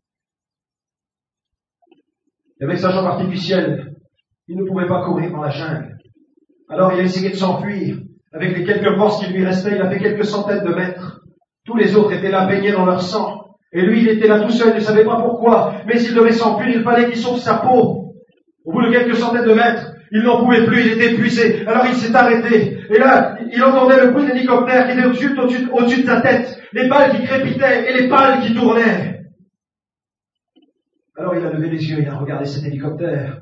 Et avec sa jambe artificielle, il ne pouvait pas courir dans la jungle. Alors il a essayé de s'enfuir. Avec les quelques forces qui lui restaient, il a fait quelques centaines de mètres. Tous les autres étaient là, baignés dans leur sang. Et lui, il était là tout seul, il ne savait pas pourquoi. Mais s'il devait s'enfuir, il fallait qu'il sauve sa peau. Au bout de quelques centaines de mètres, il n'en pouvait plus, il était épuisé. Alors il s'est arrêté. Et là, il entendait le bruit d'hélicoptère qui était au-dessus de sa tête. Les balles qui crépitaient et les pales qui tournaient. Alors il a levé les yeux, il a regardé cet hélicoptère.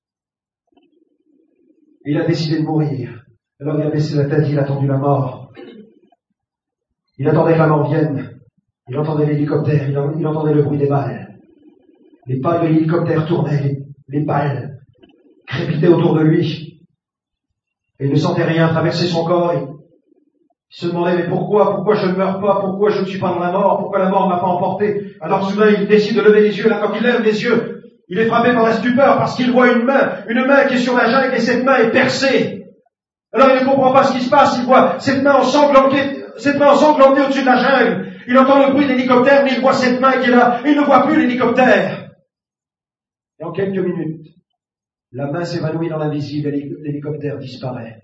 Et il a décidé de mourir. Alors il a baissé la tête, il a attendu la mort. Il attendait que la mort vienne. Il entendait l'hélicoptère, il entendait le bruit des balles. Les pales de l'hélicoptère tournaient, les balles crépitaient autour de lui. Et il ne sentait rien traverser son corps. Il se demandait, mais pourquoi je ne meurs pas? Pourquoi je ne suis pas dans la mort? Pourquoi la mort ne m'a pas emporté? Alors soudain, il décide de lever les yeux. Là, quand il lève les yeux, il est frappé par la stupeur parce qu'il voit une main qui est sur la jungle et cette main est percée. Alors il ne comprend pas ce qui se passe, il voit cette main ensanglantée au-dessus de la jungle. Il entend le bruit de l'hélicoptère, mais il voit cette main qui est là, et il ne voit plus l'hélicoptère. Et en quelques minutes, la main s'évanouit dans l'invisible et l'hélicoptère disparaît.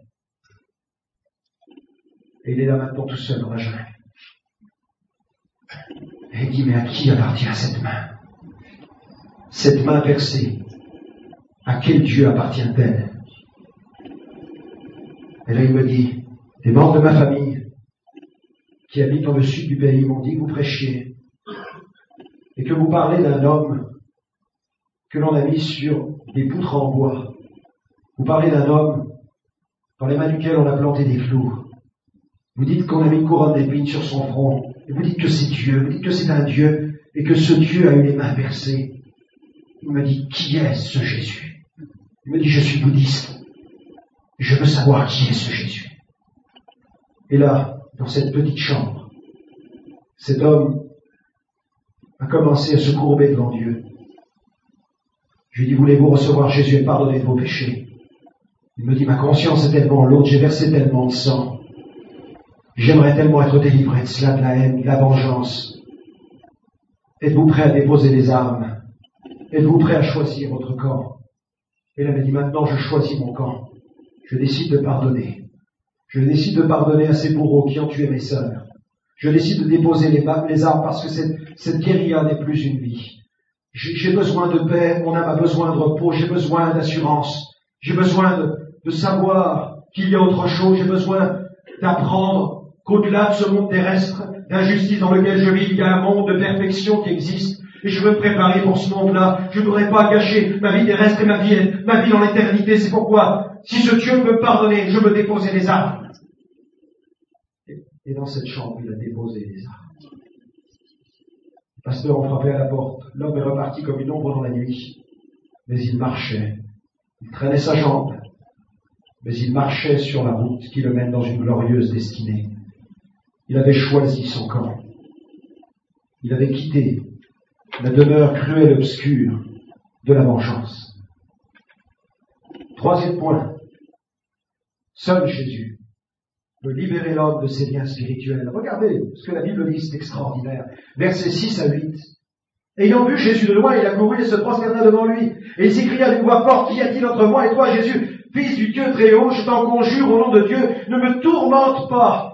Et il est là maintenant tout seul dans la jungle. Et il dit, mais à qui appartient cette main? Cette main percée, à quel Dieu appartient-elle? Et là il me dit, des membres de ma famille qui habitent dans le sud du pays m'ont dit que vous prêchiez et que vous parlez d'un homme que l'on a mis sur des poutres en bois. Vous parlez d'un homme dans les mains duquel on a planté des clous. Vous dites qu'on a mis une couronne d'épines sur son front. Et vous dites que c'est Dieu, vous dites que c'est un Dieu et que ce Dieu a eu les mains percées. Il me dit, qui est ce Jésus? Il me dit, je suis bouddhiste. Je veux savoir qui est ce Jésus. Et là, dans cette petite chambre, cet homme a commencé à se courber devant Dieu. Je lui dis, voulez-vous recevoir Jésus et pardonner de vos péchés? Il me dit, ma conscience est tellement lourde, j'ai versé tellement de sang. J'aimerais tellement être délivré de cela, de la haine, de la vengeance. Êtes-vous prêt à déposer les armes? Êtes-vous prêt à choisir votre camp? Et il m'a dit, maintenant je choisis mon camp. Je décide de pardonner. Je décide de pardonner à ces bourreaux qui ont tué mes sœurs. Je décide de déposer les armes parce que cette guérilla n'est plus une vie. J'ai besoin de paix, mon âme a besoin de repos, j'ai besoin d'assurance. J'ai besoin de savoir qu'il y a autre chose, j'ai besoin d'apprendre qu'au-delà de ce monde terrestre, d'injustice dans lequel je vis, il y a un monde de perfection qui existe. Et je veux me préparer pour ce monde-là. Je ne voudrais pas gâcher ma vie terrestre et ma vie dans l'éternité. C'est pourquoi, si ce Dieu peut me pardonner, je veux déposer les armes. Et dans cette chambre, il a déposé les armes. Les pasteurs ont frappé à la porte. L'homme est reparti comme une ombre dans la nuit. Mais il marchait. Il traînait sa jambe. Mais il marchait sur la route qui le mène dans une glorieuse destinée. Il avait choisi son camp. Il avait quitté la demeure cruelle et obscure de la vengeance. Troisième point. Seul Jésus peut libérer l'homme de ses liens spirituels. Regardez ce que la Bible dit, c'est extraordinaire. Versets 6 à 8. Ayant vu Jésus de loin, il a couru et se prosterna devant lui. Et il s'écria d'une voix forte, qu'y a-t-il entre moi et toi, Jésus, Fils du Dieu très haut, je t'en conjure au nom de Dieu, ne me tourmente pas.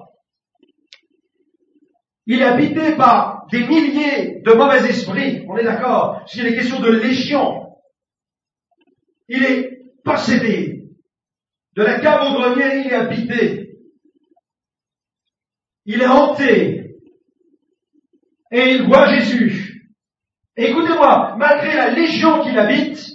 Il est habité par des milliers de mauvais esprits, on est d'accord, parce qu'il est question de légion. Il est possédé. De la cave au grenier, il est habité. Il est hanté. Et il voit Jésus. Et écoutez-moi, malgré la légion qui l'habite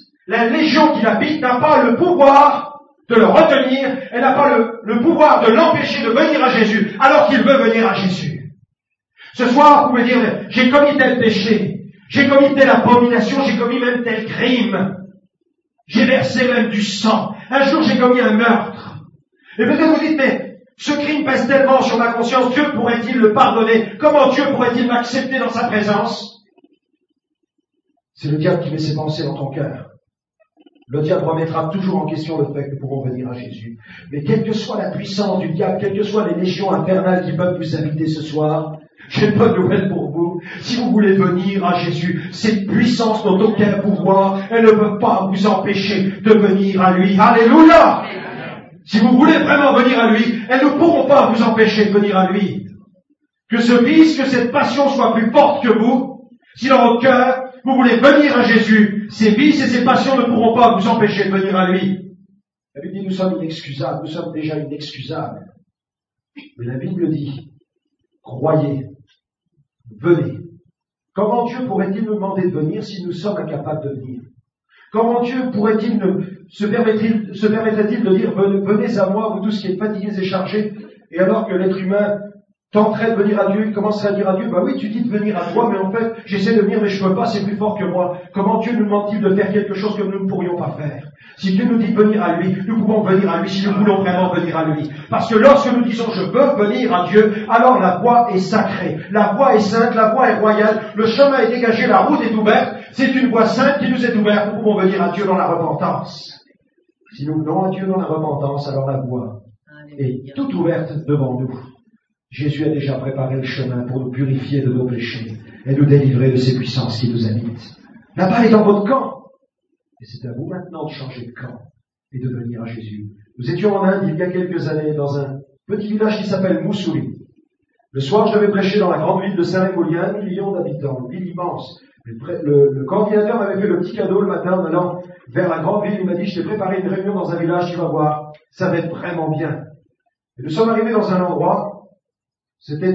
n'a pas le pouvoir de le retenir, elle n'a pas le pouvoir de l'empêcher de venir à Jésus, alors qu'il veut venir à Jésus. Ce soir, vous pouvez dire, j'ai commis tel péché, j'ai commis telle abomination, j'ai commis même tel crime, j'ai versé même du sang, un jour j'ai commis un meurtre. Et peut-être vous dites, mais ce crime pèse tellement sur ma conscience, Dieu pourrait-il le pardonner? Comment Dieu pourrait-il m'accepter dans sa présence? C'est le diable qui met ses pensées dans ton cœur. Le diable remettra toujours en question le fait que nous pourrons venir à Jésus. Mais quelle que soit la puissance du diable, quelles que soient les légions infernales qui peuvent vous habiter ce soir, j'ai une bonne nouvelle pour vous. Si vous voulez venir à Jésus, cette puissance n'ont aucun pouvoir. Elle ne peut pas vous empêcher de venir à lui. Alléluia! Si vous voulez vraiment venir à lui, elles ne pourront pas vous empêcher de venir à lui. Que ce vice, que cette passion soit plus forte que vous, si dans votre cœur, vous voulez venir à Jésus, ces vices et ces passions ne pourront pas vous empêcher de venir à lui. La Bible dit, nous sommes inexcusables, nous sommes déjà inexcusables. Mais la Bible dit, croyez, venez. Comment Dieu pourrait-il nous demander de venir si nous sommes incapables de venir? Comment Dieu pourrait-il se permettrait-il de dire, venez à moi, vous tous qui êtes fatigués et chargés, et alors que l'être humain tenterait de venir à Dieu, il commencerait à dire à Dieu, bah oui, tu dis de venir à toi, mais en fait, j'essaie de venir, mais je peux pas, c'est plus fort que moi. Comment Dieu nous demande-t-il de faire quelque chose que nous ne pourrions pas faire? Si Dieu nous dit de venir à lui, nous pouvons venir à lui si nous voulons vraiment venir à lui. Parce que lorsque nous disons je veux venir à Dieu, alors la voie est sacrée, la voie est sainte, la voie est royale, le chemin est dégagé, la route est ouverte, c'est une voie sainte qui nous est ouverte, nous pouvons venir à Dieu dans la repentance. Si nous venons à Dieu dans la repentance, alors la voie est toute ouverte devant nous. Jésus a déjà préparé le chemin pour nous purifier de nos péchés et nous délivrer de ces puissances qui nous habitent. La balle est dans votre camp. Et c'est à vous maintenant de changer de camp et de venir à Jésus. Nous étions en Inde il y a quelques années dans un petit village qui s'appelle Mussoorie. Le soir, je devais prêcher dans la grande ville de Saint-Rémolien, 1 million d'habitants, une ville immense. Le coordinateur m'avait fait le petit cadeau le matin en allant vers la grande ville. Il m'a dit, je t'ai préparé une réunion dans un village, tu vas voir, ça va être vraiment bien. Et nous sommes arrivés dans un endroit. C'était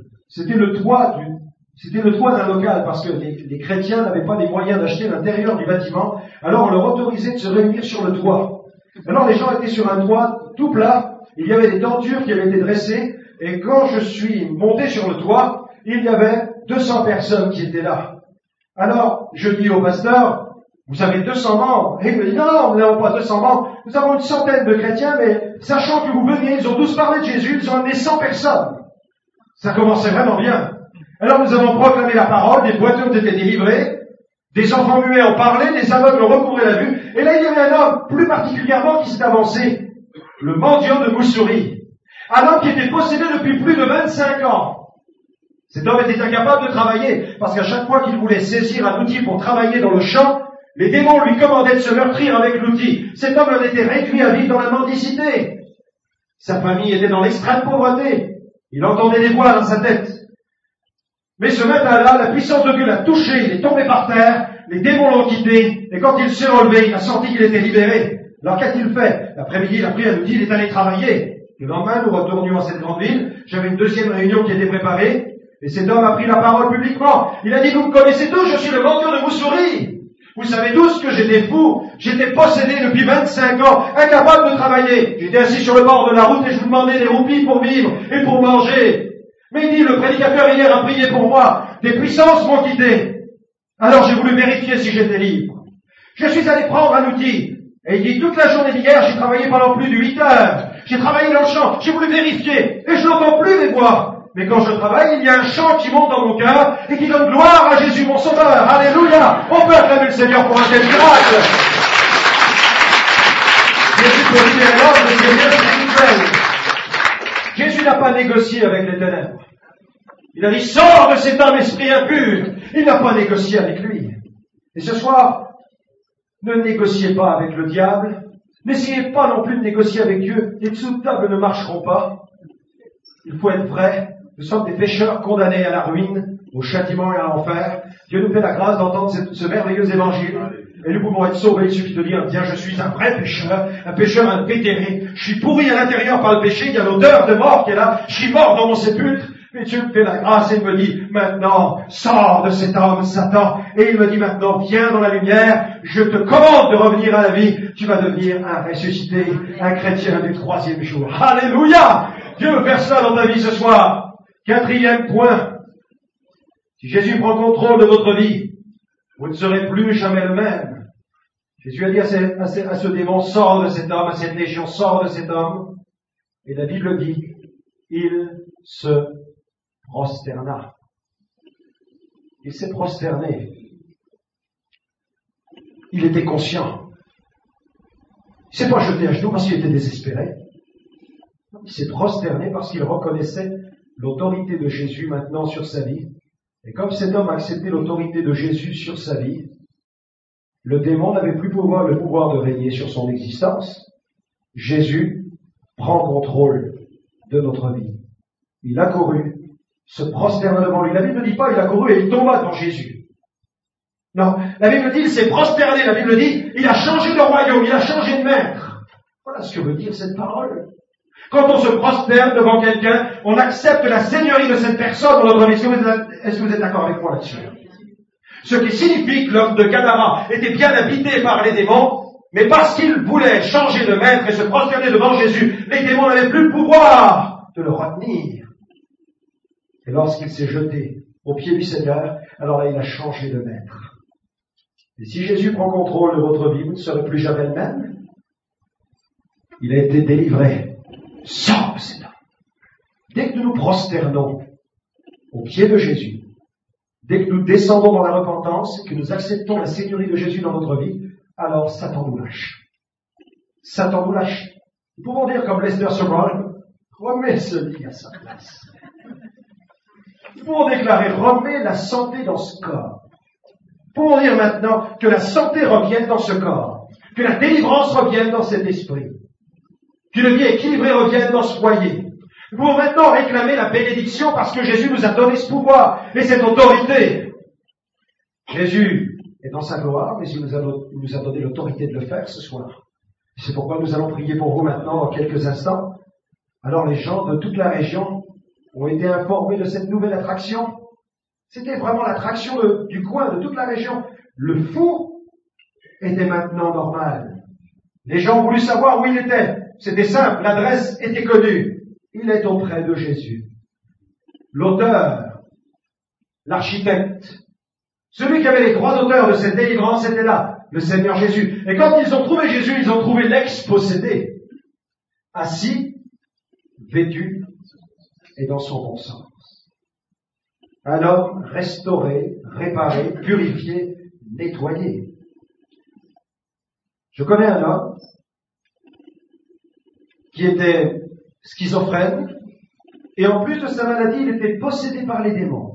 le toit d'un local, parce que les chrétiens n'avaient pas les moyens d'acheter l'intérieur du bâtiment, alors on leur autorisait de se réunir sur le toit. Alors les gens étaient sur un toit tout plat, il y avait des tentures qui avaient été dressées, et quand je suis monté sur le toit, il y avait 200 personnes qui étaient là. Alors, je dis au pasteur, vous avez 200 membres. Et il me dit, non, nous n'avons pas 200 membres, nous avons une centaine de chrétiens, mais sachant que vous veniez, ils ont tous parlé de Jésus, ils ont amené 100 personnes. Ça commençait vraiment bien. Alors nous avons proclamé la parole, des boiteux ont été délivrés, des enfants muets ont parlé, des aveugles ont recouvré la vue, et là il y avait un homme plus particulièrement qui s'est avancé, le mendiant de Mussoorie. Un homme qui était possédé depuis plus de 25 ans. Cet homme était incapable de travailler, parce qu'à chaque fois qu'il voulait saisir un outil pour travailler dans le champ, les démons lui commandaient de se meurtrir avec l'outil. Cet homme en était réduit à vivre dans la mendicité. Sa famille était dans l'extrême pauvreté. Il entendait des voix dans sa tête. Mais ce matin-là, la puissance de Dieu l'a touché, il est tombé par terre, les démons l'ont quitté, et quand il s'est relevé, il a senti qu'il était libéré. Alors qu'a-t-il fait? L'après-midi, il a pris un outil, il est allé travailler. Le lendemain, nous retournions à cette grande ville, j'avais une deuxième réunion qui était préparée, et cet homme a pris la parole publiquement. Il a dit, vous me connaissez tous, je suis le mendiant de Mussoorie. Vous savez tous que j'étais fou, j'étais possédé depuis 25 ans, incapable de travailler. J'étais assis sur le bord de la route et je vous demandais des roupies pour vivre et pour manger. Mais il dit, le prédicateur hier a prié pour moi, des puissances m'ont quitté. Alors j'ai voulu vérifier si j'étais libre. Je suis allé prendre un outil. Et il dit, toute la journée d'hier, j'ai travaillé pendant plus de 8 heures. J'ai travaillé dans le champ, j'ai voulu vérifier, et je n'entends plus les voix. Mais quand je travaille, il y a un chant qui monte dans mon cœur et qui donne gloire à Jésus mon Sauveur. Alléluia! On peut acclamer le Seigneur pour un tel miracle. Jésus peut libérer l'homme de ses liens spirituels. Jésus n'a pas négocié avec les ténèbres. Il a dit, sors de cet homme esprit impur. Il n'a pas négocié avec lui. Et ce soir, ne négociez pas avec le diable. N'essayez pas non plus de négocier avec Dieu. Les dessous de table ne marcheront pas. Il faut être vrai. Nous sommes des pécheurs condamnés à la ruine, au châtiment et à l'enfer. Dieu nous fait la grâce d'entendre ce merveilleux évangile. Et nous pouvons être sauvés. Il suffit de dire, tiens, je suis un vrai pécheur invétéré. Je suis pourri à l'intérieur par le péché. Il y a l'odeur de mort qui est là. Je suis mort dans mon sépulcre. Mais Dieu me fait la grâce et il me dit, maintenant, sors de cet homme, Satan. Et il me dit maintenant, viens dans la lumière, je te commande de revenir à la vie. Tu vas devenir un ressuscité, un chrétien du 3e jour. Alléluia! Dieu veut faire cela dans ta vie ce soir. 4e point. Si Jésus prend contrôle de votre vie, vous ne serez plus jamais le même. Jésus a dit à ce démon, sors de cet homme, à cette légion, sors de cet homme. Et la Bible dit, il se prosterna. Il s'est prosterné. Il était conscient. Il s'est pas jeté à genoux parce qu'il était désespéré. Il s'est prosterné parce qu'il reconnaissait l'autorité de Jésus maintenant sur sa vie. Et comme cet homme a accepté l'autorité de Jésus sur sa vie, le démon n'avait plus le pouvoir de régner sur son existence. Jésus prend contrôle de notre vie. Il a couru, se prosterna devant lui. La Bible ne dit pas il a couru et il tomba devant Jésus. Non, la Bible dit il s'est prosterné. La Bible dit il a changé de royaume, il a changé de maître. Voilà ce que veut dire cette parole. Quand on se prosterne devant quelqu'un, on accepte la seigneurie de cette personne dans notre vie. Est-ce que vous êtes d'accord avec moi là-dessus? Ce qui signifie que l'homme de Gadara était bien habité par les démons, mais parce qu'il voulait changer de maître et se prosterner devant Jésus, les démons n'avaient plus le pouvoir de le retenir. Et lorsqu'il s'est jeté au pied du Seigneur, alors là, il a changé de maître. Et si Jésus prend contrôle de votre vie, vous ne serez plus jamais le même. Il a été délivré. Sors de cet homme. Dès que nous nous prosternons au pied de Jésus, dès que nous descendons dans la repentance, que nous acceptons la seigneurie de Jésus dans notre vie, alors Satan nous lâche. Satan nous lâche. Nous pouvons dire comme Lester Sumrall, remets ce lit à sa place. Nous pouvons déclarer, remets la santé dans ce corps. Nous pouvons dire maintenant que la santé revienne dans ce corps, que la délivrance revienne dans cet esprit, qu'une vie équilibrée revienne dans ce foyer. Nous pouvons maintenant réclamer la bénédiction parce que Jésus nous a donné ce pouvoir et cette autorité. Jésus est dans sa gloire, mais il nous a donné l'autorité de le faire ce soir. C'est pourquoi nous allons prier pour vous maintenant dans quelques instants. Alors les gens de toute la région ont été informés de cette nouvelle attraction. C'était vraiment l'attraction du coin, de toute la région. Le fou était maintenant normal. Les gens ont voulu savoir où il était. C'était simple, l'adresse était connue. Il est auprès de Jésus. L'auteur, l'architecte, celui qui avait les droits d'auteur de cette délivrance était là, le Seigneur Jésus. Et quand ils ont trouvé Jésus, ils ont trouvé l'ex-possédé, assis, vêtu et dans son bon sens. Un homme restauré, réparé, purifié, nettoyé. Je connais un homme qui était schizophrène, et en plus de sa maladie, il était possédé par les démons.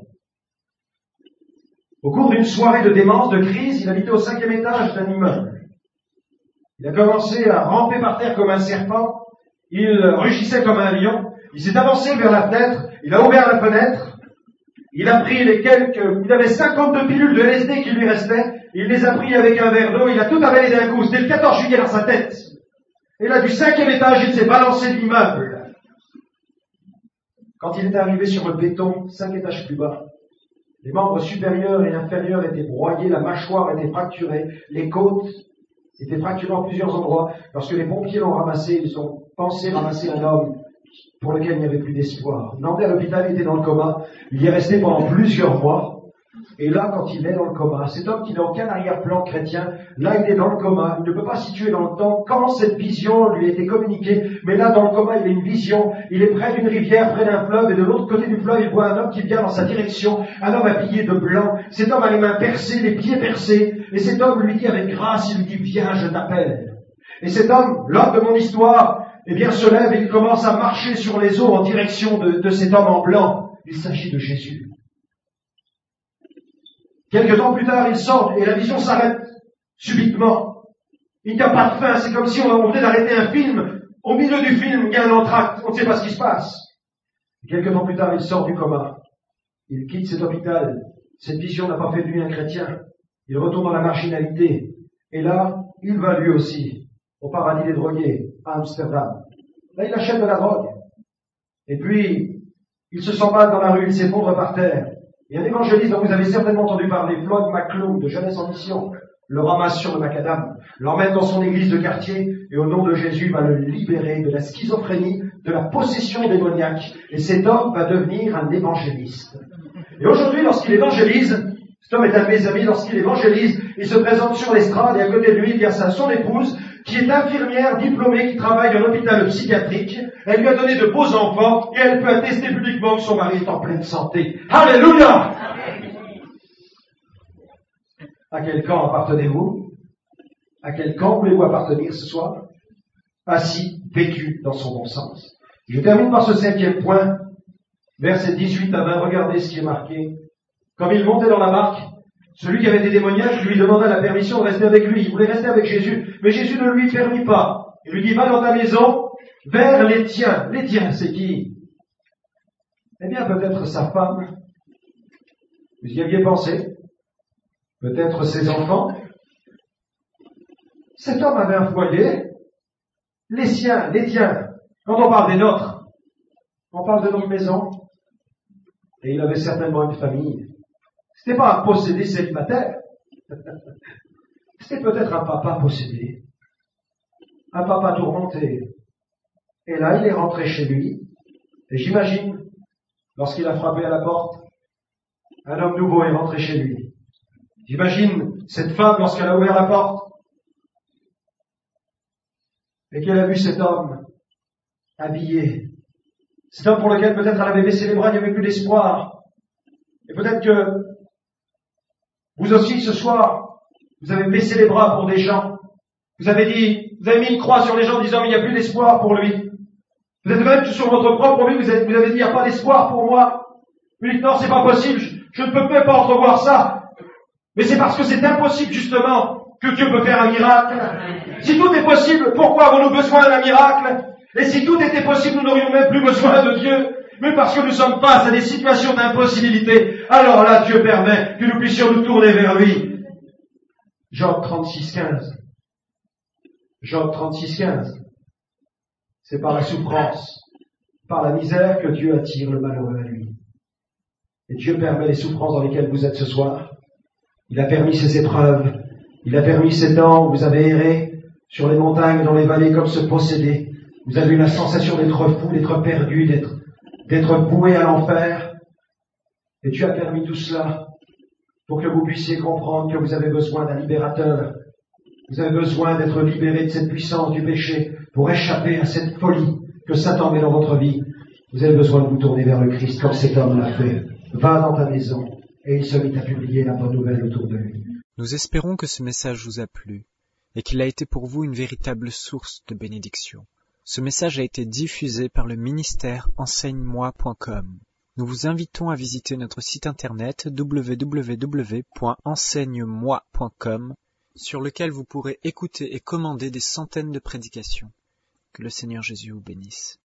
Au cours d'une soirée de démence, de crise, il habitait au 5e étage d'un immeuble. Il a commencé à ramper par terre comme un serpent, il rugissait comme un lion, il s'est avancé vers la fenêtre, il a ouvert la fenêtre, il a pris il avait 52 pilules de LSD qui lui restaient, il les a pris avec un verre d'eau, il a tout avalé d'un coup, c'était le 14 juillet dans sa tête. Et là, du 5e étage, il s'est balancé de l'immeuble. Quand il est arrivé sur le béton, 5 étages plus bas, les membres supérieurs et inférieurs étaient broyés, la mâchoire était fracturée, les côtes étaient fracturées en plusieurs endroits. Lorsque les pompiers l'ont ramassé, ils ont pensé ramasser un homme pour lequel il n'y avait plus d'espoir. Il emmené à l'hôpital, il était dans le coma, il y est resté pendant plusieurs mois. Et là, quand il est dans le coma, cet homme qui n'a aucun arrière-plan chrétien, là il est dans le coma, il ne peut pas situer dans le temps quand cette vision lui a été communiquée, mais là dans le coma il a une vision, il est près d'une rivière, près d'un fleuve, et de l'autre côté du fleuve il voit un homme qui vient dans sa direction, un homme habillé de blanc, cet homme a les mains percées, les pieds percés, et cet homme lui dit avec grâce, il lui dit viens je t'appelle. Et cet homme, l'homme de mon histoire, se lève et il commence à marcher sur les eaux en direction de cet homme en blanc. Il s'agit de Jésus. Quelque temps plus tard, il sort et la vision s'arrête subitement. Il n'y a pas de fin. C'est comme si on venait d'arrêter un film. Au milieu du film, il y a un entracte. On ne sait pas ce qui se passe. Et quelque temps plus tard, il sort du coma. Il quitte cet hôpital. Cette vision n'a pas fait de lui un chrétien. Il retourne dans la marginalité. Et là, il va lui aussi au paradis des drogués, à Amsterdam. Là, il achète de la drogue. Et puis, Il se sent mal dans la rue, il s'effondre par terre. Et un évangéliste dont vous avez certainement entendu parler, Floyd McClung de Jeunesse en Mission, le ramasse sur le macadam, l'emmène dans son église de quartier et au nom de Jésus va le libérer de la schizophrénie, de la possession démoniaque. Et cet homme va devenir un évangéliste. Et aujourd'hui, lorsqu'il évangélise, cet homme est un de mes amis, lorsqu'il évangélise, il se présente sur l'estrade et à côté de lui, il y a son épouse, qui est infirmière diplômée, qui travaille à l'hôpital psychiatrique. Elle lui a donné de beaux enfants et elle peut attester publiquement que son mari est en pleine santé. Alléluia! À quel camp appartenez-vous? À quel camp voulez-vous appartenir ce soir? Assis, vêtu dans son bon sens. Je termine par ce 5e point, versets 18 à 20. Regardez ce qui est marqué. Comme il montait dans la barque, celui qui avait des démoniaques lui demanda la permission de rester avec lui. Il voulait rester avec Jésus, mais Jésus ne lui permit pas. Il lui dit, va dans ta maison, vers les tiens. Les tiens, c'est qui? Eh bien, peut-être sa femme. Vous y aviez pensé? Peut-être ses enfants? Cet homme avait un foyer. Les siens, les tiens. Quand on parle des nôtres, on parle de notre maison. Et il avait certainement une famille. C'était pas un possédé célibataire. C'était peut-être un papa possédé. Un papa tourmenté. Et là, il est rentré chez lui. Et j'imagine, lorsqu'il a frappé à la porte, un homme nouveau est rentré chez lui. J'imagine cette femme, lorsqu'elle a ouvert la porte, et qu'elle a vu cet homme habillé. Cet homme pour lequel peut-être elle avait baissé les bras, il n'y avait plus d'espoir. Et peut-être que vous aussi, ce soir, vous avez baissé les bras pour des gens. Vous avez mis une croix sur les gens en disant, mais il n'y a plus d'espoir pour lui. Vous êtes même sur votre propre vie, vous avez dit, il n'y a pas d'espoir pour moi. Vous dites, non, c'est pas possible, je ne peux même pas entrevoir ça. Mais c'est parce que c'est impossible, justement, que Dieu peut faire un miracle. Si tout est possible, pourquoi avons-nous besoin d'un miracle? Et si tout était possible, nous n'aurions même plus besoin de Dieu. Mais parce que nous sommes face à des situations d'impossibilité, alors là, Dieu permet que nous puissions nous tourner vers lui. Job 36,15. Job 36,15. C'est par la souffrance, par la misère que Dieu attire le malheureux à lui. Et Dieu permet les souffrances dans lesquelles vous êtes ce soir. Il a permis ces épreuves. Il a permis ces temps où vous avez erré sur les montagnes, dans les vallées comme ce possédé. Vous avez eu la sensation d'être fou, d'être perdu, d'être voué à l'enfer. Et Dieu a permis tout cela pour que vous puissiez comprendre que vous avez besoin d'un libérateur. Vous avez besoin d'être libéré de cette puissance du péché pour échapper à cette folie que Satan met dans votre vie. Vous avez besoin de vous tourner vers le Christ comme cet homme l'a fait. Va dans ta maison. Et il se mit à publier la bonne nouvelle autour de lui. Nous espérons que ce message vous a plu et qu'il a été pour vous une véritable source de bénédiction. Ce message a été diffusé par le ministère enseigne-moi.com. Nous vous invitons à visiter notre site internet www.enseigne-moi.com sur lequel vous pourrez écouter et commander des centaines de prédications. Que le Seigneur Jésus vous bénisse.